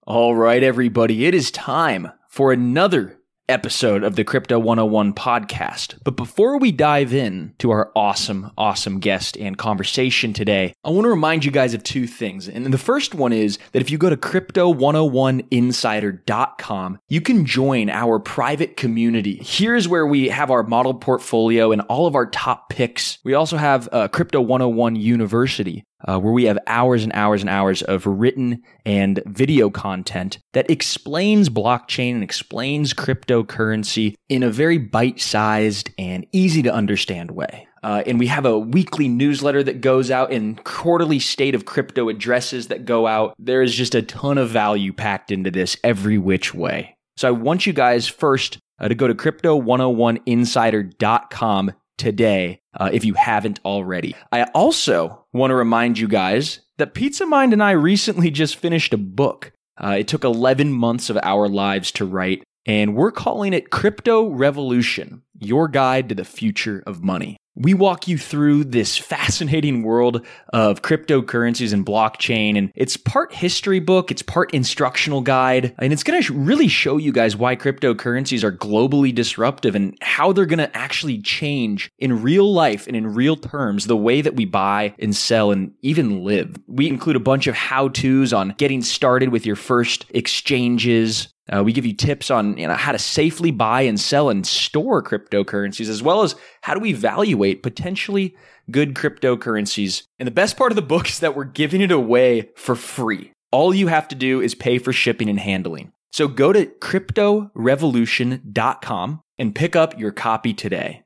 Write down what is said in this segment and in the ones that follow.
All right, everybody, it is time for another episode of the Crypto 101 podcast. But before we dive in to our awesome guest and conversation today, I want to remind you guys of two things. And the first one is that if you go to crypto101insider.com, you can join our private community. Here's where we have our model portfolio and all of our top picks. We also have Crypto 101 University, where we have hours and hours and hours of written and video content that explains blockchain and explains cryptocurrency in a very bite-sized and easy to understand way. And we have a weekly newsletter that goes out and quarterly state of crypto addresses that go out. There is just a ton of value packed into this every which way. So I want you guys first to go to crypto101insider.com today, if you haven't already. I also want to remind you guys that Pizza Mind and I recently just finished a book. It took 11 months of our lives to write, and we're calling it Crypto Revolution, Your Guide to the Future of Money. We walk you through this fascinating world of cryptocurrencies and blockchain, and it's part history book, it's part instructional guide, and it's going to really show you guys why cryptocurrencies are globally disruptive and how they're going to actually change in real life and in real terms the way that we buy and sell and even live. We include a bunch of how-tos on getting started with your first exchanges. We give you tips on how to safely buy and sell and store cryptocurrencies, as well as how to evaluate potentially good cryptocurrencies. And the best part of the book is that we're giving it away for free. All you have to do is pay for shipping and handling. So go to cryptorevolution.com and pick up your copy today.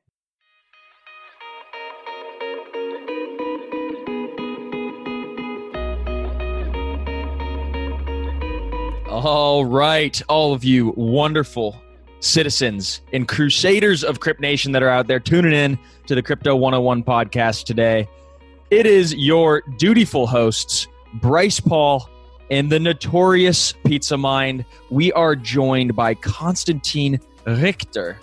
All right, all of you wonderful citizens and crusaders of Crypt Nation that are out there tuning in to the Crypto 101 podcast today. It is your dutiful hosts, Bryce Paul and the notorious Pizza Mind. We are joined by Konstantin Richter.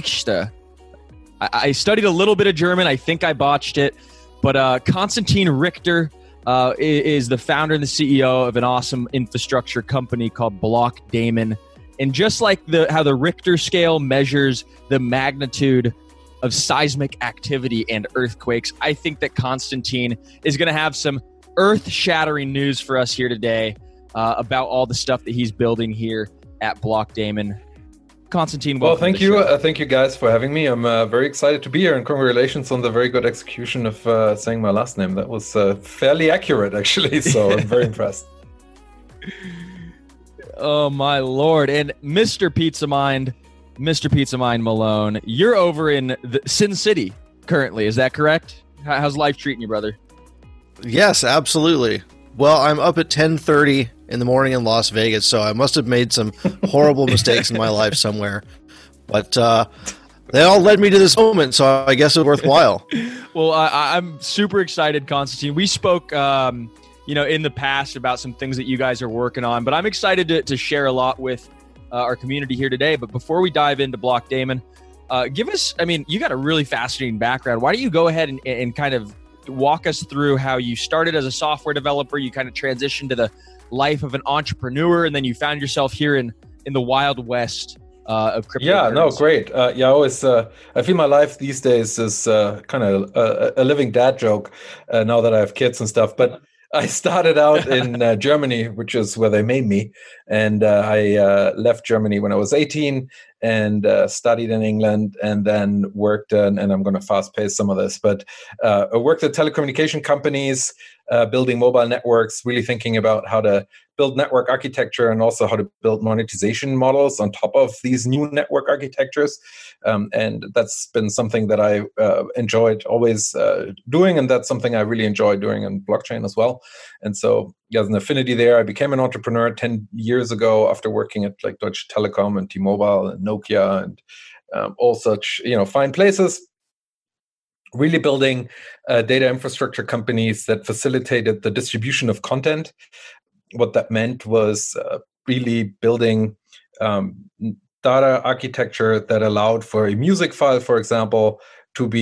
I studied a little bit of German. I think I botched it, but Konstantin Richter is the founder and the CEO of an awesome infrastructure company called Blockdaemon. And just like how the Richter scale measures the magnitude of seismic activity and earthquakes, I think that Konstantin is going to have some earth-shattering news for us here today about all the stuff that he's building here at Blockdaemon. Konstantin, welcome. Well, thank you. Thank you guys for having me. I'm very excited to be here, and congratulations on the very good execution of saying my last name. That was fairly accurate, actually, so I'm very impressed. Oh, my Lord. And Mr. Pizza Mind Malone, you're over in Sin City currently. Is that correct? How's life treating you, brother? Yes, absolutely. Well, I'm up at 10:30 in the morning in Las Vegas, so I must have made some horrible mistakes in my life somewhere. But they all led me to this moment, so I guess it's worthwhile. Well, I'm super excited, Konstantin. We spoke, in the past about some things that you guys are working on, but I'm excited to share a lot with our community here today. But before we dive into Blockdaemon, give us, you got a really fascinating background. Why don't you go ahead and kind of walk us through how you started as a software developer, you kind of transitioned to the life of an entrepreneur, and then you found yourself here in the Wild West of cryptocurrency. Yeah, no, great. I always I feel my life these days is kind of a living dad joke now that I have kids and stuff. But I started out in Germany, which is where they made me, and I left Germany when I was 18 and studied in England, and then worked, and I'm going to fast pace some of this, but I worked at telecommunication companies, building mobile networks, really thinking about how to build network architecture and also how to build monetization models on top of these new network architectures. And that's been something that I enjoyed always doing, and that's something I really enjoy doing in blockchain as well. And so there's an affinity there. I became an entrepreneur 10 years ago after working at like Deutsche Telekom and T-Mobile and Nokia and all such fine places. Really building data infrastructure companies that facilitated the distribution of content. What that meant was really building data architecture that allowed for a music file, for example, to be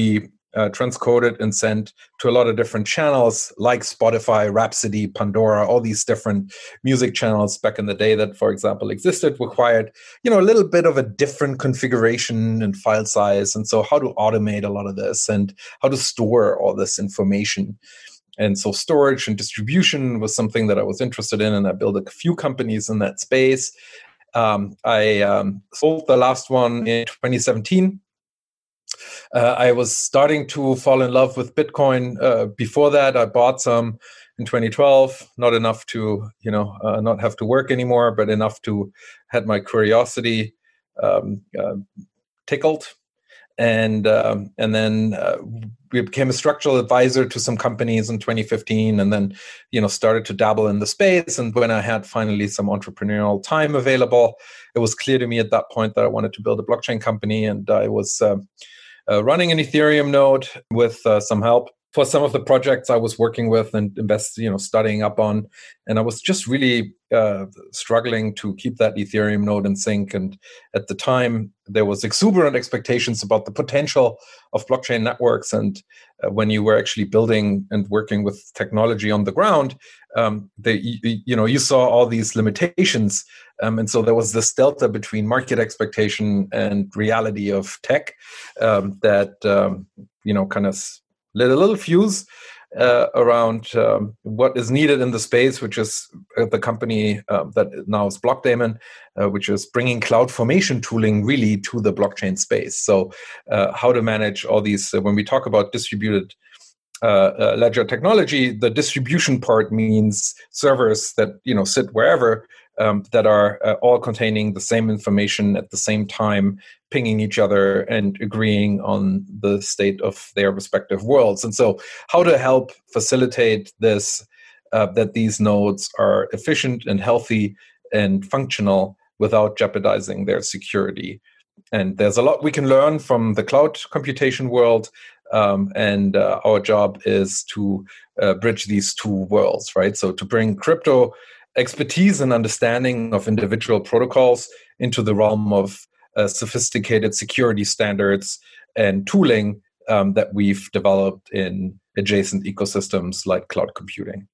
transcoded and sent to a lot of different channels like Spotify, Rhapsody, Pandora, all these different music channels back in the day that, for example, existed, required, a little bit of a different configuration and file size. And so how to automate a lot of this and how to store all this information. And so storage and distribution was something that I was interested in, and I built a few companies in that space. I sold the last one in 2017. I was starting to fall in love with Bitcoin. Before that, I bought some in 2012, not enough to, not have to work anymore, but enough to had my curiosity tickled. And then we became a structural advisor to some companies in 2015, and then, started to dabble in the space. And when I had finally some entrepreneurial time available, it was clear to me at that point that I wanted to build a blockchain company. And I was running an Ethereum node with some help for some of the projects I was working with and studying up on. And I was just really struggling to keep that Ethereum node in sync. And at the time, there was exuberant expectations about the potential of blockchain networks. And when you were actually building and working with technology on the ground, you saw all these limitations. And so there was this delta between market expectation and reality of tech that kind of lit a little fuse around what is needed in the space, which is the company that now is Blockdaemon, which is bringing CloudFormation tooling really to the blockchain space. So how to manage all these, when we talk about distributed ledger technology, the distribution part means servers that sit wherever, that are all containing the same information at the same time, pinging each other and agreeing on the state of their respective worlds. And so how to help facilitate this, that these nodes are efficient and healthy and functional without jeopardizing their security. And there's a lot we can learn from the cloud computation world. And our job is to bridge these two worlds, right? So to bring crypto expertise and understanding of individual protocols into the realm of sophisticated security standards and tooling that we've developed in adjacent ecosystems like cloud computing.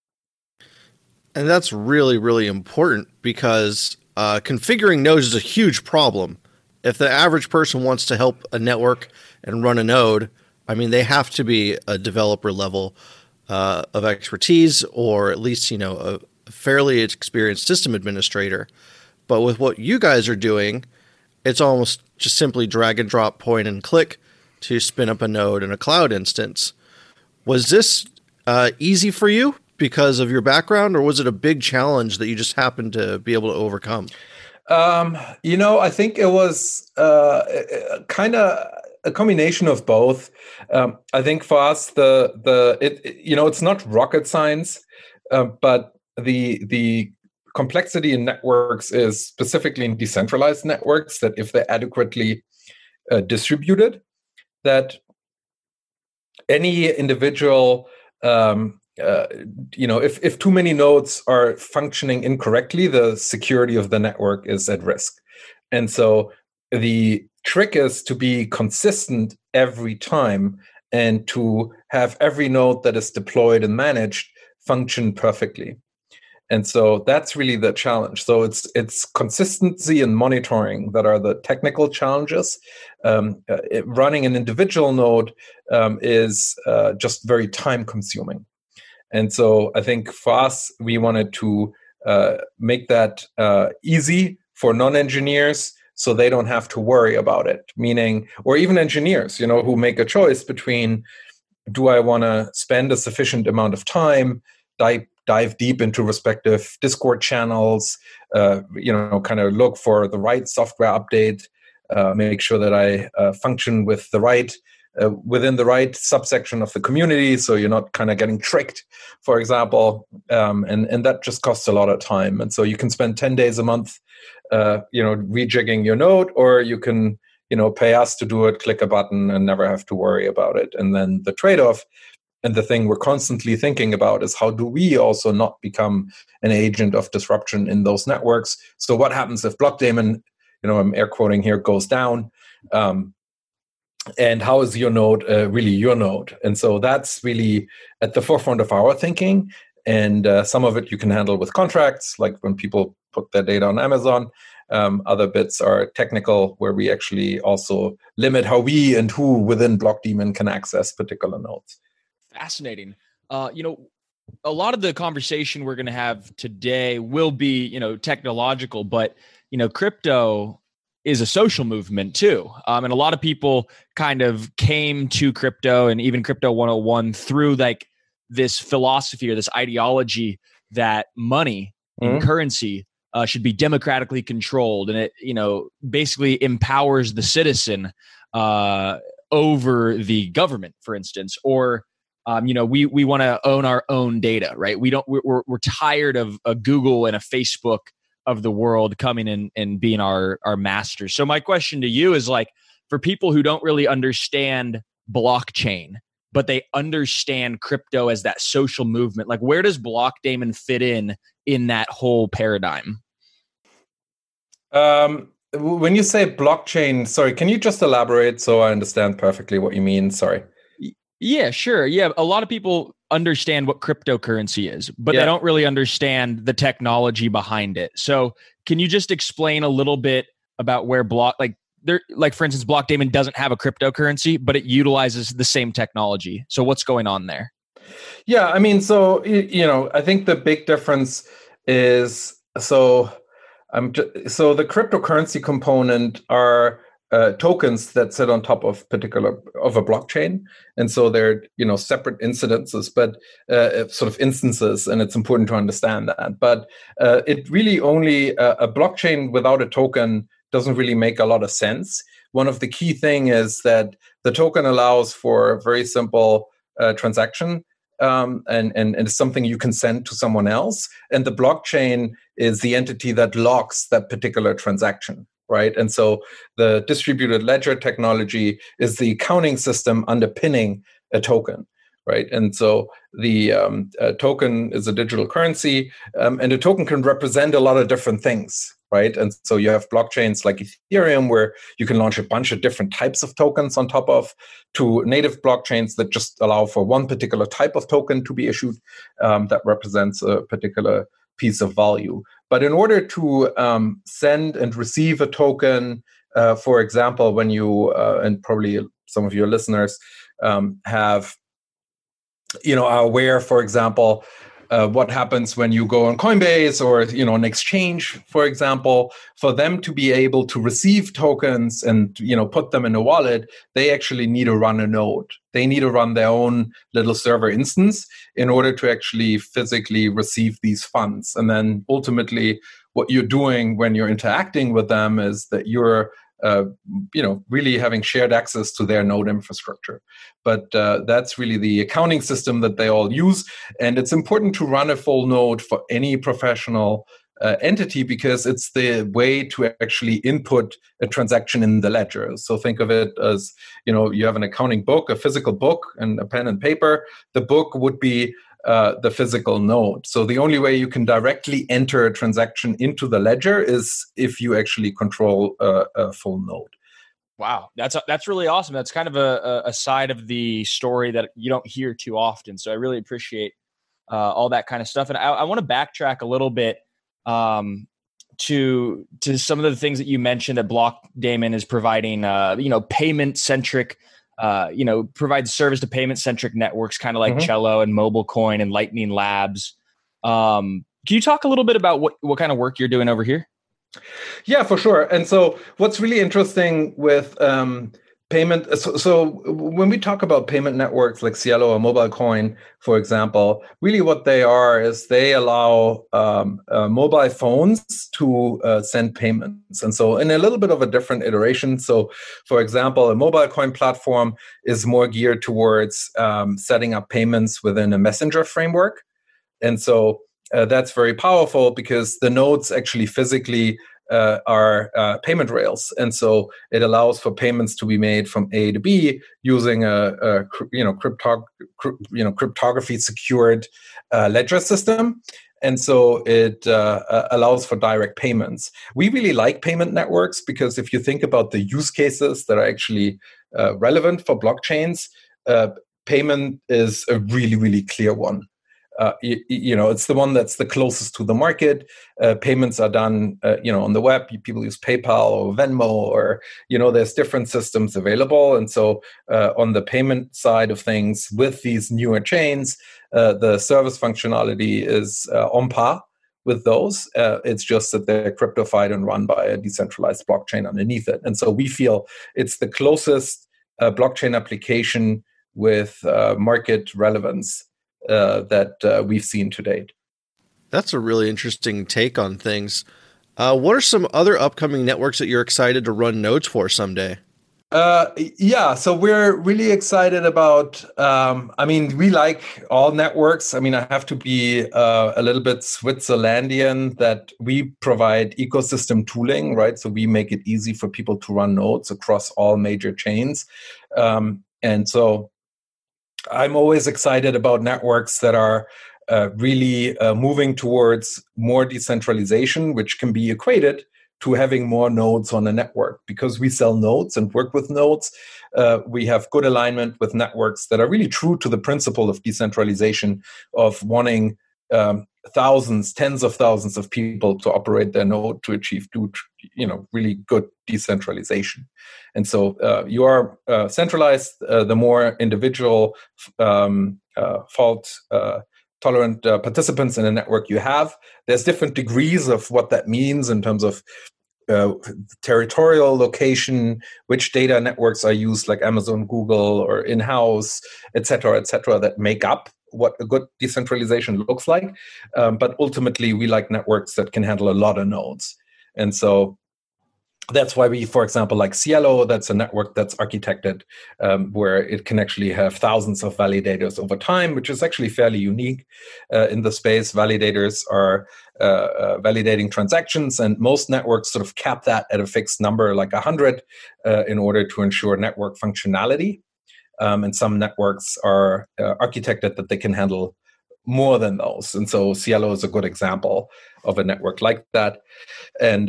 And that's really, really important because configuring nodes is a huge problem. If the average person wants to help a network and run a node, they have to be a developer level of expertise, or at least, a fairly experienced system administrator. But with what you guys are doing, it's almost just simply drag and drop, point and click to spin up a node in a cloud instance. Was this easy for you because of your background, or was it a big challenge that you just happened to be able to overcome? I think it was kind of a combination of both. I think for us, it's not rocket science, but the complexity in networks is specifically in decentralized networks, that if they're adequately distributed, that any individual, if too many nodes are functioning incorrectly, the security of the network is at risk. And so the trick is to be consistent every time and to have every node that is deployed and managed function perfectly. And so that's really the challenge. So it's consistency and monitoring that are the technical challenges. Running an individual node is just very time consuming. And so I think for us, we wanted to make that easy for non-engineers so they don't have to worry about it. Meaning, or even engineers, who make a choice between, do I want to spend a sufficient amount of time, dive deep into respective Discord channels, kind of look for the right software update, make sure that I function with the right within the right subsection of the community, so you're not kind of getting tricked, for example, and that just costs a lot of time. And so you can spend 10 days a month, rejigging your node, or you can, pay us to do it, click a button, and never have to worry about it. And then the trade-off, and the thing we're constantly thinking about, is how do we also not become an agent of disruption in those networks? So what happens if Blockdaemon, I'm air quoting here, goes down? and how is your node really your node? And so that's really at the forefront of our thinking. And some of it you can handle with contracts, like when people put their data on Amazon. Other bits are technical, where we actually also limit how we and who within Blockdaemon can access particular nodes. Fascinating. A lot of the conversation we're going to have today will be, technological, but, crypto is a social movement too. And a lot of people kind of came to crypto and even Crypto 101 through like this philosophy or this ideology that money and currency should be democratically controlled. And it, basically empowers the citizen over the government, for instance, or we want to own our own data, right? We're tired of a Google and a Facebook of the world coming in and being our masters. So my question to you is, like, for people who don't really understand blockchain, but they understand crypto as that social movement, like, where does Blockdaemon fit in that whole paradigm? When you say blockchain, sorry, can you just elaborate so I understand perfectly what you mean? Sorry. Yeah, sure. Yeah, a lot of people understand what cryptocurrency is, but they don't really understand the technology behind it. So, can you just explain a little bit about where for instance, Blockdaemon doesn't have a cryptocurrency, but it utilizes the same technology. So, what's going on there? Yeah, I mean, so I think the big difference is so the cryptocurrency component are tokens that sit on top of a blockchain, and so they're separate incidences, but sort of instances, and it's important to understand that. But it really only a blockchain without a token doesn't really make a lot of sense. One of the key thing is that the token allows for very simple transaction. And it's something you can send to someone else, and the blockchain is the entity that locks that particular transaction. Right. And so the distributed ledger technology is the accounting system underpinning a token. Right. And so the token is a digital currency, and a token can represent a lot of different things. Right. And so you have blockchains like Ethereum, where you can launch a bunch of different types of tokens on top of, to native blockchains that just allow for one particular type of token to be issued that represents a particular piece of value. But in order to send and receive a token, for example, when you and probably some of your listeners are aware, for example, what happens when you go on Coinbase or an exchange, for example, for them to be able to receive tokens and put them in a wallet, they actually need to run a node. They need to run their own little server instance in order to actually physically receive these funds. And then ultimately, what you're doing when you're interacting with them is that you're really having shared access to their node infrastructure. But that's really the accounting system that they all use. And it's important to run a full node for any professional entity, because it's the way to actually input a transaction in the ledger. So think of it as, you have an accounting book, a physical book, and a pen and paper. The book would be the physical node. So the only way you can directly enter a transaction into the ledger is if you actually control a full node. Wow, that's really awesome. That's kind of a side of the story that you don't hear too often. So I really appreciate all that kind of stuff. And I want to backtrack a little bit to some of the things that you mentioned that Blockdaemon is providing. Payment centric. Provides service to payment-centric networks, kind of like Cello and MobileCoin and Lightning Labs. Can you talk a little bit about what kind of work you're doing over here? Yeah, for sure. And so what's really interesting with payment, so when we talk about payment networks like Cielo or MobileCoin, for example, really what they are is they allow mobile phones to send payments. And so in a little bit of a different iteration. So for example, a MobileCoin platform is more geared towards setting up payments within a messenger framework. And so that's very powerful because the nodes actually physically are payment rails, and so it allows for payments to be made from A to B using a cryptography secured ledger system. And so it allows for direct payments. We really like payment networks because if you think about the use cases that are actually relevant for blockchains, payment is a really, really clear one. It's the one that's the closest to the market. Payments are done, on the web. People use PayPal or Venmo, or there's different systems available. And so, on the payment side of things, with these newer chains, the service functionality is on par with those. It's just that they're cryptofied and run by a decentralized blockchain underneath it. And so we feel it's the closest blockchain application with market relevance that we've seen to date. That's a really interesting take on things. What are some other upcoming networks that you're excited to run nodes for someday? So we're really excited about, we like all networks. I have to be a little bit Switzerlandian that we provide ecosystem tooling, right? So we make it easy for people to run nodes across all major chains. And so I'm always excited about networks that are really moving towards more decentralization, which can be equated to having more nodes on a network. Because we sell nodes and work with nodes, we have good alignment with networks that are really true to the principle of decentralization, of wanting thousands, tens of thousands of people to operate their node to achieve really good decentralization. And so you are centralized, the more individual fault tolerant participants in a network you have. There's different degrees of what that means in terms of territorial location, which data networks are used, like Amazon, Google, or in-house, et cetera, that make up what a good decentralization looks like. But ultimately, we like networks that can handle a lot of nodes. And so that's why we, for example, like Cielo, that's a network that's architected where it can actually have thousands of validators over time, which is actually fairly unique in the space. Validators are validating transactions, and most networks sort of cap that at a fixed number, like 100, in order to ensure network functionality. And some networks are architected that they can handle more than those. And so Cielo is a good example of a network like that. And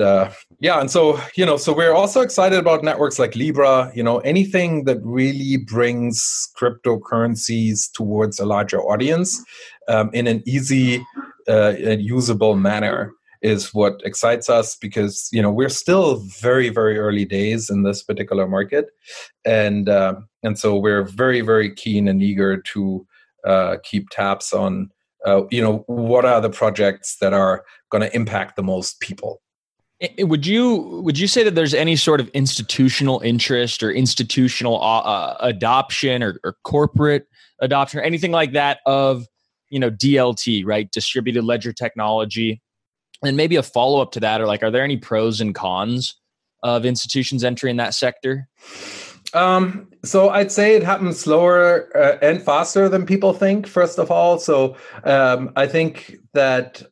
so we're also excited about networks like Libra, anything that really brings cryptocurrencies towards a larger audience in an easy and usable manner is what excites us, because we're still very, very early days in this particular market. And so we're very, very keen and eager to keep tabs on what are the projects that are going to impact the most people. Would you say that there's any sort of institutional interest or institutional adoption or corporate adoption or anything like that of DLT, right? Distributed ledger technology? And maybe a follow-up to that, or are there any pros and cons of institutions entering that sector? So I'd say it happens slower and faster than people think, first of all. So I think that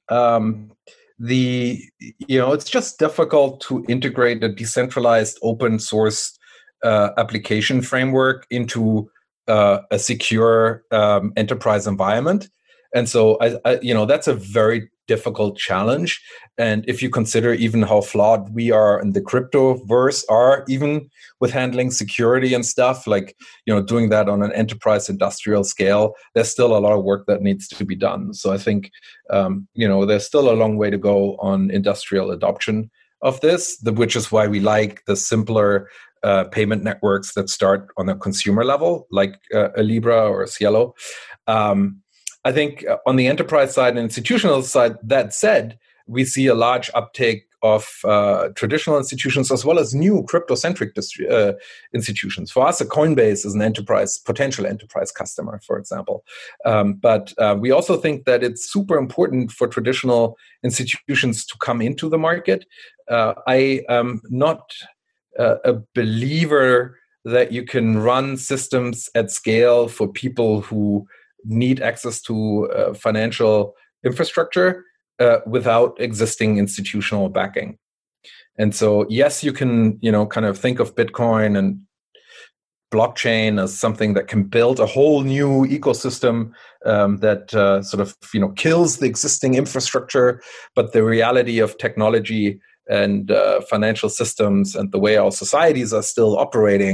it's just difficult to integrate a decentralized open source application framework into a secure enterprise environment. And so that's a very difficult challenge. And if you consider even how flawed we are in the cryptoverse are, even with handling security and stuff, doing that on an enterprise industrial scale, there's still a lot of work that needs to be done. So I think, there's still a long way to go on industrial adoption of this, which is why we like the simpler payment networks that start on a consumer level, like a Libra or a Cielo. I think on the enterprise side and institutional side, that said, we see a large uptake of traditional institutions as well as new crypto-centric institutions. For us, a Coinbase is an potential enterprise customer, for example. But we also think that it's super important for traditional institutions to come into the market. I am not a believer that you can run systems at scale for people who need access to financial infrastructure without existing institutional backing. And so, yes, you can, kind of think of Bitcoin and blockchain as something that can build a whole new ecosystem that sort of, kills the existing infrastructure. But the reality of technology and financial systems and the way our societies are still operating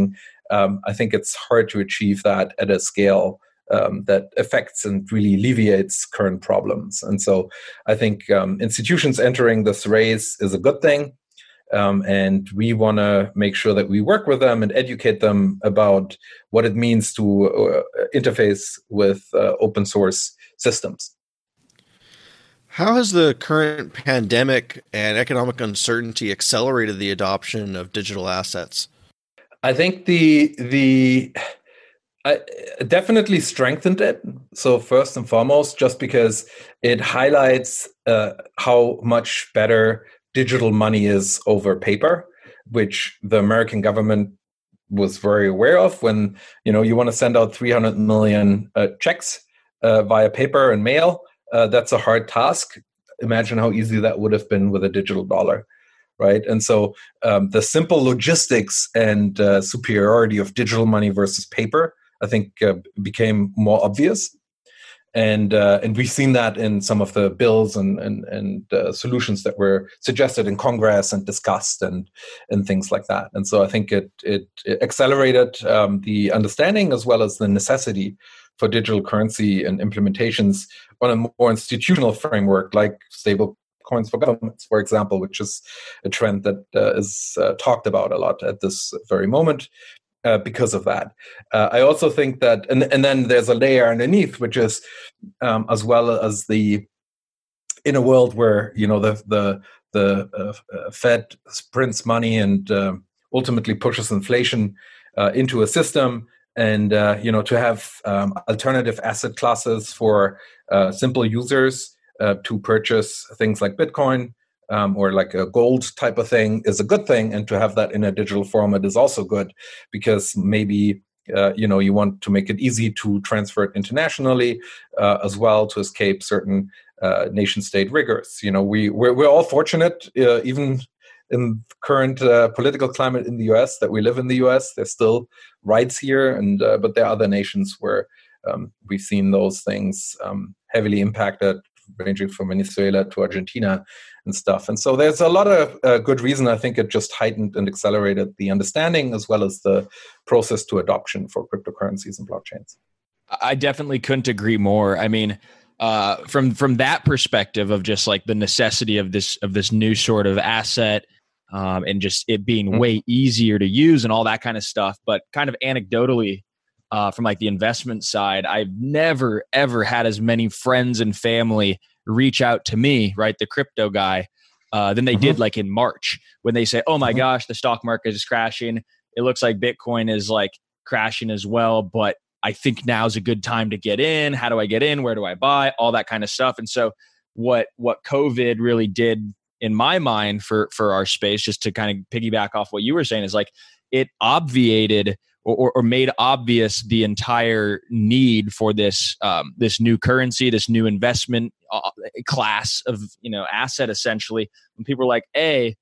I think it's hard to achieve that at a scale that affects and really alleviates current problems. And so I think institutions entering this race is a good thing. And we want to make sure that we work with them and educate them about what it means to interface with open source systems. How has the current pandemic and economic uncertainty accelerated the adoption of digital assets? I think definitely strengthened it. So first and foremost, just because it highlights how much better digital money is over paper, which the American government was very aware of. When you want to send out 300 million checks via paper and mail, that's a hard task. Imagine how easy that would have been with a digital dollar, right? And so the simple logistics and superiority of digital money versus paper, I think, became more obvious. And we've seen that in some of the bills and solutions that were suggested in Congress and discussed and things like that. And so I think it accelerated the understanding as well as the necessity for digital currency and implementations on a more institutional framework, like stable coins for governments, for example, which is a trend that is talked about a lot at this very moment. Because of that, I also think that, and then there's a layer underneath, which is as well as in a world where the Fed prints money and ultimately pushes inflation into a system, and to have alternative asset classes for simple users to purchase things like Bitcoin. Or like a gold type of thing is a good thing, and to have that in a digital format is also good, because maybe you want to make it easy to transfer it internationally as well, to escape certain nation-state rigors. We're all fortunate, even in current political climate in the U.S., that we live in the U.S. There's still rights here, and but there are other nations where we've seen those things heavily impacted, ranging from Venezuela to Argentina and stuff. And so there's a lot of good reason. I think it just heightened and accelerated the understanding as well as the process to adoption for cryptocurrencies and blockchains. I definitely couldn't agree more. I mean, from that perspective of just like the necessity of this new sort of asset, and just it being way easier to use and all that kind of stuff. But kind of anecdotally, from like the investment side, I've never, ever had as many friends and family reach out to me, right, the crypto guy, than they did like in March, when they say, oh my gosh, the stock market is crashing. It looks like Bitcoin is like crashing as well, but I think now's a good time to get in. How do I get in? Where do I buy? All that kind of stuff. And so what COVID really did in my mind for our space, just to kind of piggyback off what you were saying, is like it obviated or made obvious the entire need for this this new currency, this new investment class of asset. Essentially, when people are like, "Hey,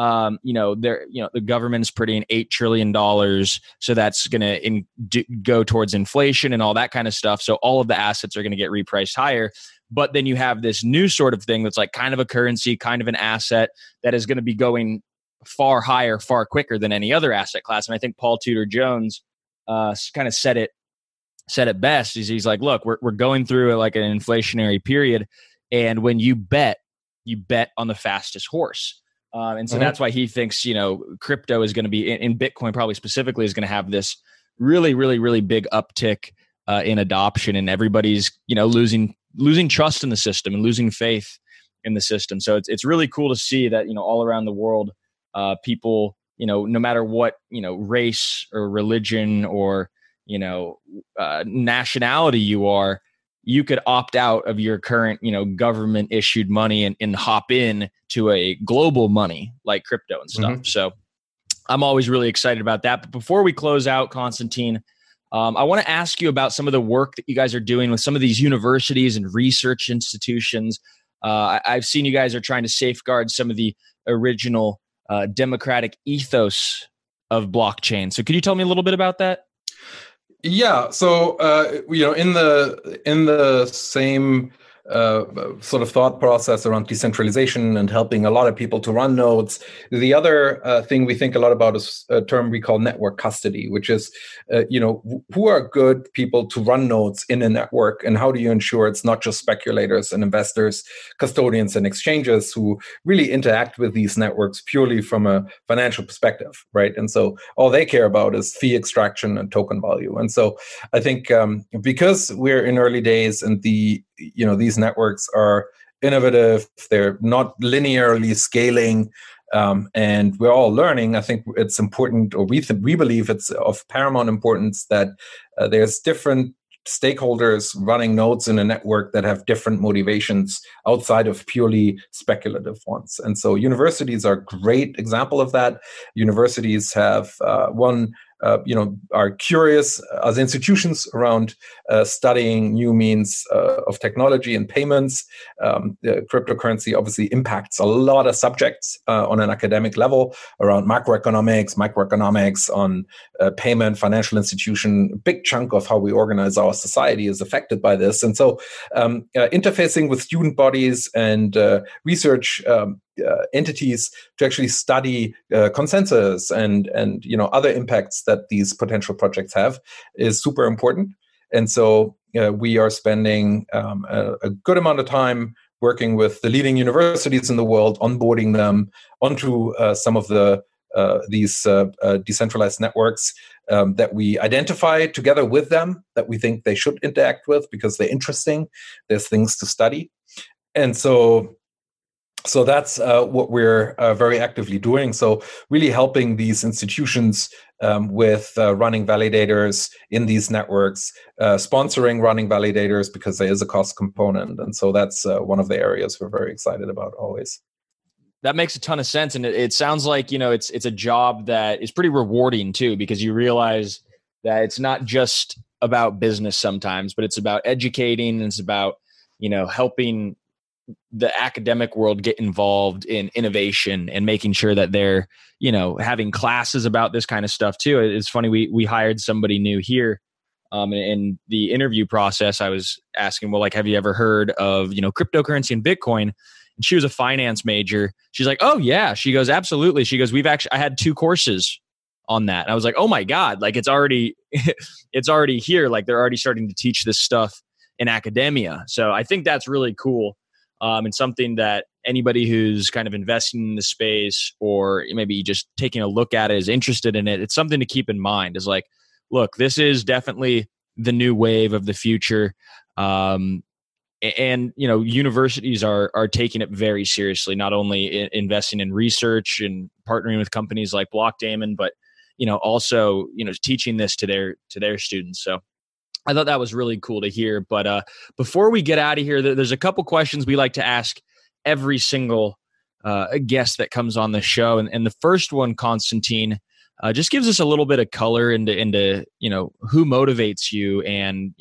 the government's printing $8 trillion, so that's going to go towards inflation and all that kind of stuff. So all of the assets are going to get repriced higher." But then you have this new sort of thing that's like kind of a currency, kind of an asset that is going to be going far higher, far quicker than any other asset class. And I think Paul Tudor Jones kind of said it best. He's like, look, we're going through like an inflationary period, and when you bet on the fastest horse. And so that's why he thinks, crypto is going to be in Bitcoin, probably specifically, is going to have this really, really, really big uptick in adoption, and everybody's, losing trust in the system and losing faith in the system. So it's really cool to see that, all around the world, people, no matter what, race or religion or, nationality you are, you could opt out of your current, government issued money and hop in to a global money like crypto and stuff. So I'm always really excited about that. But before we close out, Konstantin, I want to ask you about some of the work that you guys are doing with some of these universities and research institutions. I've seen you guys are trying to safeguard some of the original democratic ethos of blockchain. So could you tell me a little bit about that? Yeah. So in the same sort of thought process around decentralization and helping a lot of people to run nodes. The other thing we think a lot about is a term we call network custody, which is, who are good people to run nodes in a network, and how do you ensure it's not just speculators and investors, custodians and exchanges who really interact with these networks purely from a financial perspective, right? And so all they care about is fee extraction and token value. And so I think because we're in early days and these networks are innovative, they're not linearly scaling, and we're all learning, I think it's important, or we believe it's of paramount importance that there's different stakeholders running nodes in a network that have different motivations outside of purely speculative ones. And so universities are a great example of that. Universities have are curious as institutions around studying new means of technology and payments. Cryptocurrency obviously impacts a lot of subjects on an academic level around microeconomics, on payment, financial institution. A big chunk of how we organize our society is affected by this. And so interfacing with student bodies and research entities to actually study consensus and other impacts that these potential projects have is super important. And so we are spending a good amount of time working with the leading universities in the world, onboarding them onto some of these decentralized networks that we identify together with them that we think they should interact with because they're interesting. There's things to study. And so that's what we're very actively doing. So really helping these institutions with running validators in these networks, sponsoring running validators because there is a cost component. And so that's one of the areas we're very excited about always. That makes a ton of sense. And it sounds like, it's a job that is pretty rewarding too, because you realize that it's not just about business sometimes, but it's about educating, and it's about, helping the academic world get involved in innovation and making sure that they're, having classes about this kind of stuff too. It's funny. We hired somebody new here. In the interview process, I was asking, well, have you ever heard of, cryptocurrency and Bitcoin? And she was a finance major. She's like, oh yeah. She goes, absolutely. She goes, I had 2 courses on that. And I was like, oh my God, it's already, it's already here. They're already starting to teach this stuff in academia. So I think that's really cool. And something that anybody who's kind of investing in the space or maybe just taking a look at it is interested in it. It's something to keep in mind is look, this is definitely the new wave of the future. And universities are taking it very seriously, not only investing in research and partnering with companies like Blockdaemon, but, also, teaching this to their students. So I thought that was really cool to hear. But before we get out of here, there's a couple questions we like to ask every single guest that comes on the show. And the first one, Konstantin, just gives us a little bit of color into who motivates you. And,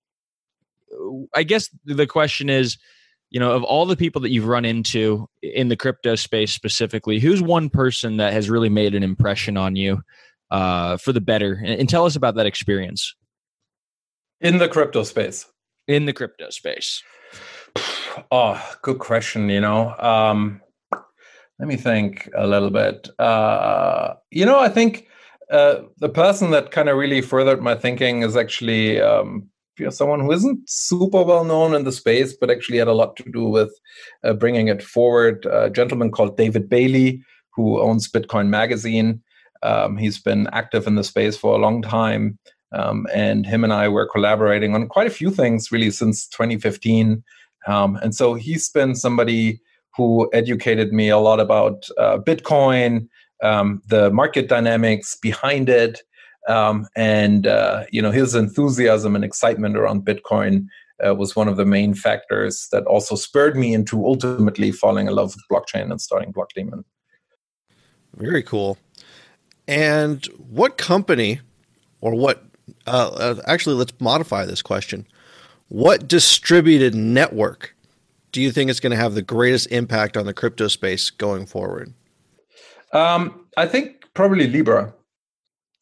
I guess the question is, of all the people that you've run into in the crypto space specifically, who's one person that has really made an impression on you for the better? And tell us about that experience. In the crypto space. In the crypto space. Oh, good question. Let me think a little bit. I think the person that kind of really furthered my thinking is actually someone who isn't super well known in the space, but actually had a lot to do with bringing it forward. A gentleman called David Bailey, who owns Bitcoin Magazine. He's been active in the space for a long time. And him and I were collaborating on quite a few things really since 2015. And so he's been somebody who educated me a lot about Bitcoin, the market dynamics behind it, and his enthusiasm and excitement around Bitcoin was one of the main factors that also spurred me into ultimately falling in love with blockchain and starting Blockdaemon. Very cool. And what company, or what? Actually, let's modify this question. What distributed network do you think is going to have the greatest impact on the crypto space going forward? I think probably Libra.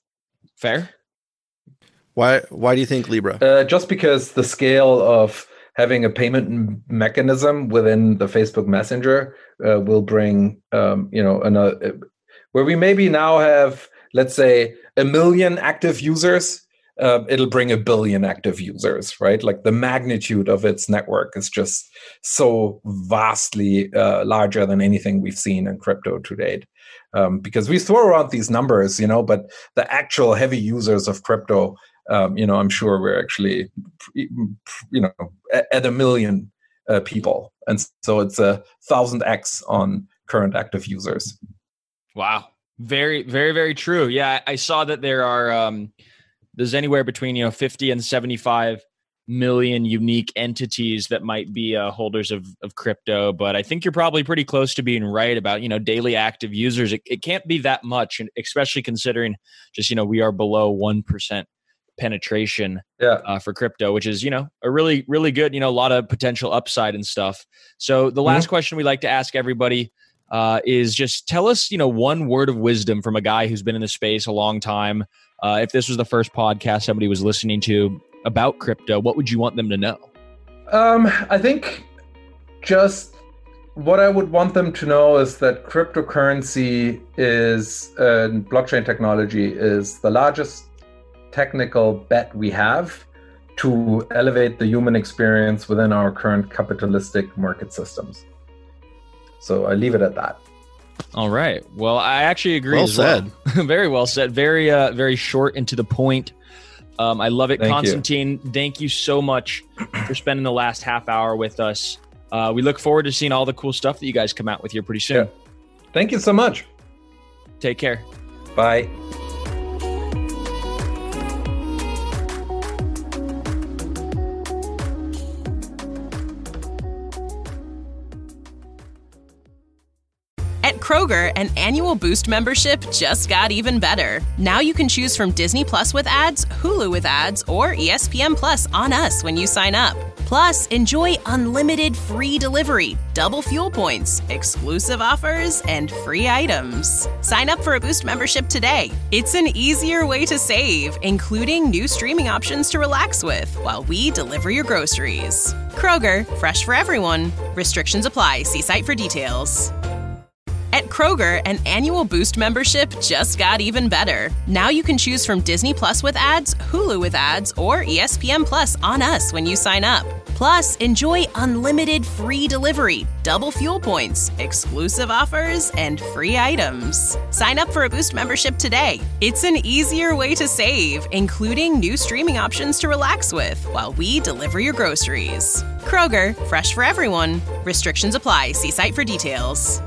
Fair. Why do you think Libra? Just because the scale of having a payment mechanism within the Facebook Messenger will bring, another, where we maybe now have, let's say, 1 million active users. It'll bring 1 billion active users, right? Like the magnitude of its network is just so vastly larger than anything we've seen in crypto to date. Because we throw around these numbers, but the actual heavy users of crypto, I'm sure we're actually, at 1 million people. And so it's 1,000x on current active users. Wow. Very, very, very true. Yeah, I saw that there are... there's anywhere between 50 and 75 million unique entities that might be holders of crypto, but I think you're probably pretty close to being right about daily active users. It can't be that much, and especially considering just we are below 1% penetration for crypto, which is a really, really good, a lot of potential upside and stuff. So the last question we like to ask everybody is just tell us one word of wisdom from a guy who's been in the space a long time. If this was the first podcast somebody was listening to about crypto, what would you want them to know? I think just what I would want them to know is that cryptocurrency and blockchain technology is the largest technical bet we have to elevate the human experience within our current capitalistic market systems. So I leave it at that. All right. Well, I actually agree. Well said. Very well said. Very, very short and to the point. I love it. Konstantin, thank you so much for spending the last half hour with us. We look forward to seeing all the cool stuff that you guys come out with here pretty soon. Yeah. Thank you so much. Take care. Bye. At Kroger, an annual Boost membership just got even better. Now you can choose from Disney Plus with ads, Hulu with ads, or ESPN Plus on us when you sign up. Plus, enjoy unlimited free delivery, double fuel points, exclusive offers, and free items. Sign up for a Boost membership today. It's an easier way to save, including new streaming options to relax with while we deliver your groceries. Kroger, fresh for everyone. Restrictions apply. See site for details. At Kroger, an annual Boost membership just got even better. Now you can choose from Disney Plus with ads, Hulu with ads, or ESPN Plus on us when you sign up. Plus, enjoy unlimited free delivery, double fuel points, exclusive offers, and free items. Sign up for a Boost membership today. It's an easier way to save, including new streaming options to relax with while we deliver your groceries. Kroger, fresh for everyone. Restrictions apply. See site for details.